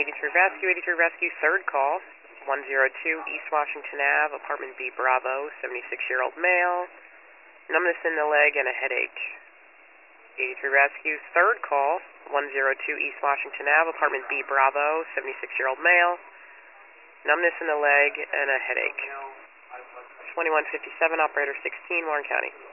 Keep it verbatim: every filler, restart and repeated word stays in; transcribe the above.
eighty-three Rescue, eighty-three Rescue, third call, one zero two East Washington Avenue, apartment B Bravo, seventy-six-year-old male, numbness in the leg and a headache. eighty-three Rescue, third call, one zero two East Washington Avenue, apartment B Bravo, seventy-six-year-old male, numbness in the leg and a headache. twenty-one fifty-seven, operator sixteen, Warren County.